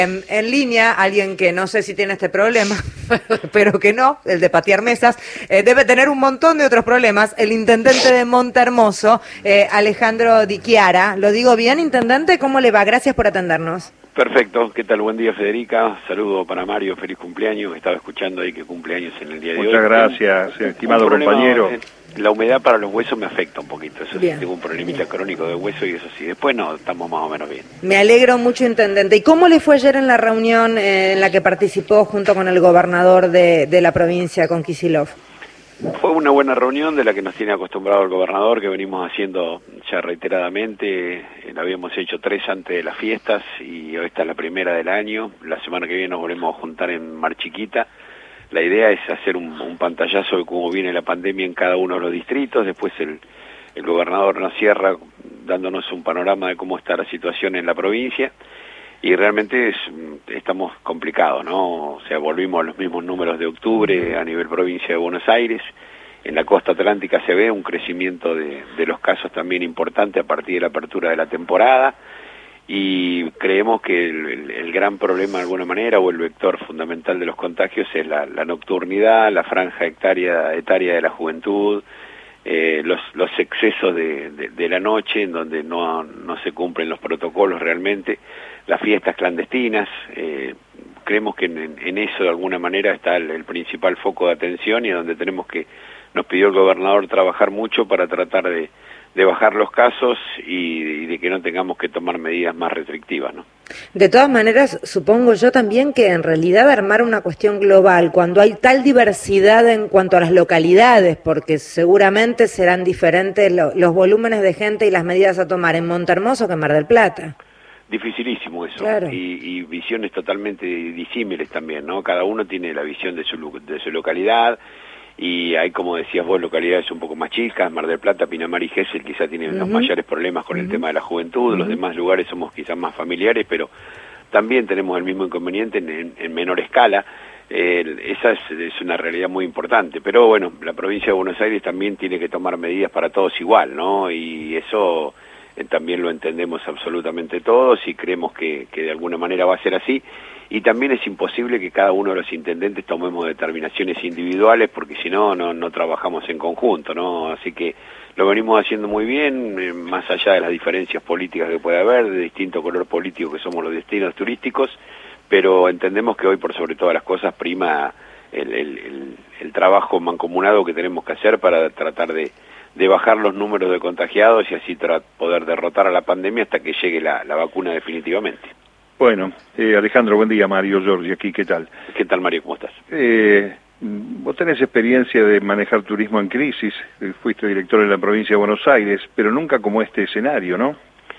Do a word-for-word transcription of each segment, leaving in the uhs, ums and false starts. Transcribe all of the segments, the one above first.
En, en línea, alguien que no sé si tiene este problema, pero que no, el de patear mesas, eh, debe tener un montón de otros problemas. El intendente de Montehermoso, eh, Alejandro Di Chiara. ¿Lo digo bien, intendente? ¿Cómo le va? Gracias por atendernos. Perfecto, ¿qué tal? Buen día, Federica. Saludo para Mario, feliz cumpleaños. Estaba escuchando ahí que cumpleaños en el día de hoy. Muchas gracias, un, estimado un compañero. La humedad para los huesos me afecta un poquito, eso bien, sí, tengo un problemita bien. crónico de hueso y eso sí. Después no, estamos más o menos bien. Me alegro mucho, intendente. ¿Y cómo le fue ayer en la reunión eh, en la que participó junto con el gobernador de, de la provincia, con Kicillof? Fue una buena reunión de la que nos tiene acostumbrado el gobernador, que venimos haciendo ya reiteradamente. Eh, la habíamos hecho tres antes de las fiestas y hoy está la primera del año. La semana que viene nos volvemos a juntar en Mar Chiquita. La idea es hacer un, un pantallazo de cómo viene la pandemia en cada uno de los distritos. Después el, el gobernador nos cierra dándonos un panorama de cómo está la situación en la provincia. Y realmente es, estamos complicados, ¿no? O sea, volvimos a los mismos números de octubre a nivel provincia de Buenos Aires. En la costa atlántica se ve un crecimiento de, de los casos también importante a partir de la apertura de la temporada. Y creemos que el, el, el gran problema de alguna manera, o el vector fundamental de los contagios, es la, la nocturnidad, la franja etaria, etaria de la juventud, eh, los, los excesos de, de, de la noche en donde no, no se cumplen los protocolos realmente, las fiestas clandestinas. Eh, creemos que en, en eso de alguna manera está el, el principal foco de atención y donde tenemos que, nos pidió el gobernador trabajar mucho para tratar de de bajar los casos y, y de que no tengamos que tomar medidas más restrictivas, ¿no? De todas maneras, supongo yo también que en realidad armar una cuestión global, cuando hay tal diversidad en cuanto a las localidades, porque seguramente serán diferentes lo, los volúmenes de gente y las medidas a tomar en Montehermoso que en Mar del Plata. Dificilísimo eso, claro. y, y visiones totalmente disímiles también, ¿no? Cada uno tiene la visión de su, de su localidad. Y hay, como decías vos, localidades un poco más chicas, Mar del Plata, Pinamar y Gesell quizás tienen uh-huh. los mayores problemas con uh-huh. el tema de la juventud, uh-huh. los demás lugares somos quizás más familiares, pero también tenemos el mismo inconveniente en, en, en menor escala. Eh, esa es, es una realidad muy importante, pero bueno, la provincia de Buenos Aires también tiene que tomar medidas para todos igual, ¿no? Y eso eh, también lo entendemos absolutamente todos y creemos que, que de alguna manera va a ser así. Y también es imposible que cada uno de los intendentes tomemos determinaciones individuales porque si no, no, no trabajamos en conjunto, ¿no? Así que lo venimos haciendo muy bien, eh, más allá de las diferencias políticas que puede haber, de distinto color político que somos los destinos turísticos, pero entendemos que hoy por sobre todas las cosas prima el, el, el, el trabajo mancomunado que tenemos que hacer para tratar de, de bajar los números de contagiados y así poder derrotar a la pandemia hasta que llegue la, la vacuna definitivamente. Bueno, eh, Alejandro, buen día, Mario Giorgi aquí, ¿qué tal? ¿Qué tal, Mario? ¿Cómo estás? Eh, vos tenés experiencia de manejar turismo en crisis, eh, fuiste director en la provincia de Buenos Aires, pero nunca como este escenario, ¿no?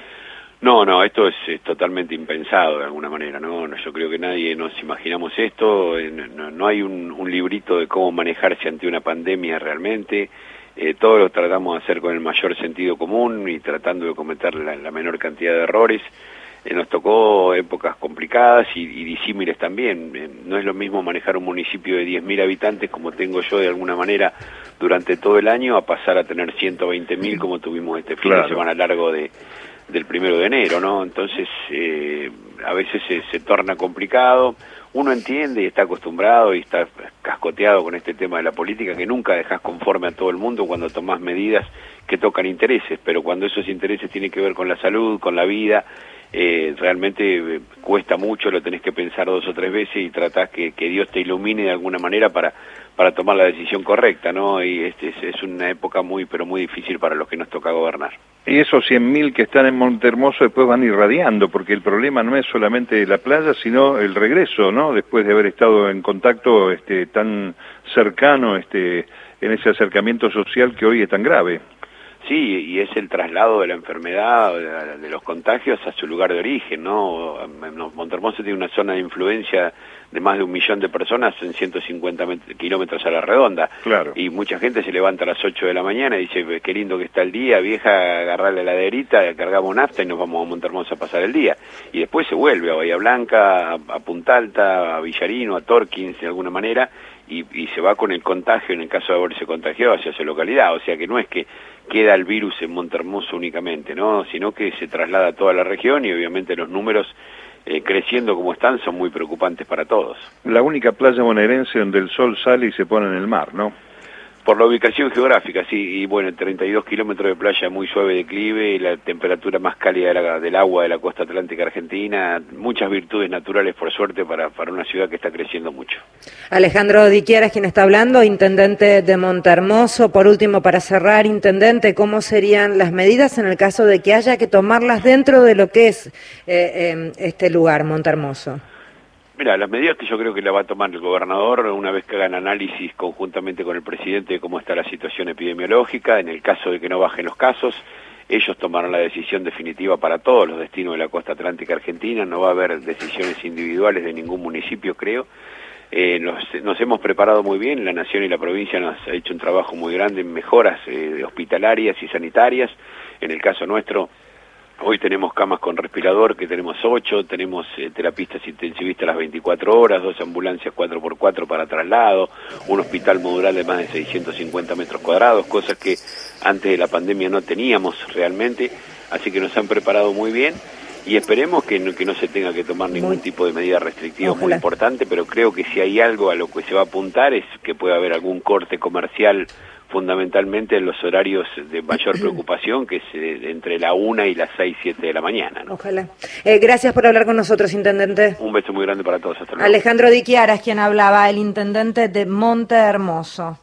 No, no, esto es, es totalmente impensado de alguna manera, ¿no? Yo creo que nadie nos imaginamos esto, no, no hay un, un librito de cómo manejarse ante una pandemia realmente, eh, todo lo tratamos de hacer con el mayor sentido común y tratando de cometer la, la menor cantidad de errores. Eh, nos tocó épocas complicadas y, y disímiles también. Eh, no es lo mismo manejar un municipio de diez mil habitantes como tengo yo de alguna manera durante todo el año a pasar a tener ciento veinte mil como tuvimos este fin claro. de semana largo de, del primero de enero, ¿no? Entonces, eh, a veces se, se torna complicado. Uno entiende y está acostumbrado y está cascoteado con este tema de la política, que nunca dejas conforme a todo el mundo cuando tomás medidas que tocan intereses, pero cuando esos intereses tienen que ver con la salud, con la vida, Eh, realmente eh, cuesta mucho, lo tenés que pensar dos o tres veces y tratás que, que Dios te ilumine de alguna manera para, para tomar la decisión correcta, ¿no? Y este es, es una época muy, pero muy difícil para los que nos toca gobernar. Y esos cien mil que están en Montehermoso después van irradiando, porque el problema no es solamente la playa, sino el regreso, ¿no? Después de haber estado en contacto este, tan cercano este, en ese acercamiento social que hoy es tan grave. Sí, y es el traslado de la enfermedad, de, de los contagios a su lugar de origen, ¿no? Montehermoso tiene una zona de influencia de más de un millón de personas en ciento cincuenta kilómetros a la redonda. Claro. Y mucha gente se levanta a las ocho de la mañana y dice, qué lindo que está el día, vieja, agarrar la heladerita, cargamos nafta y nos vamos a Montehermoso a pasar el día. Y después se vuelve a Bahía Blanca, a, a Punta Alta, a Villarino, a Torkins de alguna manera, y, y se va con el contagio en el caso de haberse contagiado hacia su localidad. O sea que no es que queda el virus en Montehermoso únicamente, ¿no? Sino que se traslada a toda la región y obviamente los números eh, creciendo como están son muy preocupantes para todos. La única playa bonaerense donde el sol sale y se pone en el mar, ¿no? Por la ubicación geográfica, sí, y bueno, treinta y dos kilómetros de playa muy suave declive, y la temperatura más cálida de la, del agua de la costa atlántica argentina, muchas virtudes naturales por suerte para, para una ciudad que está creciendo mucho. Alejandro Di Chiara es quien está hablando, intendente de Montehermoso. Por último, para cerrar, intendente, ¿cómo serían las medidas en el caso de que haya que tomarlas dentro de lo que es eh, eh, este lugar, Montehermoso? Mira, las medidas que yo creo que la va a tomar el gobernador una vez que hagan análisis conjuntamente con el presidente de cómo está la situación epidemiológica, en el caso de que no bajen los casos, ellos tomarán la decisión definitiva para todos los destinos de la costa atlántica argentina, no va a haber decisiones individuales de ningún municipio, creo. Eh, nos, nos hemos preparado muy bien, la Nación y la provincia nos ha hecho un trabajo muy grande en mejoras eh, hospitalarias y sanitarias. En el caso nuestro, hoy tenemos camas con respirador, que tenemos ocho, tenemos eh, terapistas intensivistas las veinticuatro horas, dos ambulancias cuatro por cuatro para traslado, un hospital modular de más de seiscientos cincuenta metros cuadrados, cosas que antes de la pandemia no teníamos realmente, así que nos han preparado muy bien y esperemos que no, que no se tenga que tomar ningún muy, tipo de medida restrictiva muy importante, pero creo que si hay algo a lo que se va a apuntar es que pueda haber algún corte comercial fundamentalmente en los horarios de mayor preocupación, que es eh, entre la una y las seis, siete de la mañana, ¿no? Ojalá. Eh, gracias por hablar con nosotros, intendente. Un beso muy grande para todos. Hasta luego. Alejandro Di Chiara es quien hablaba, el intendente de Montehermoso.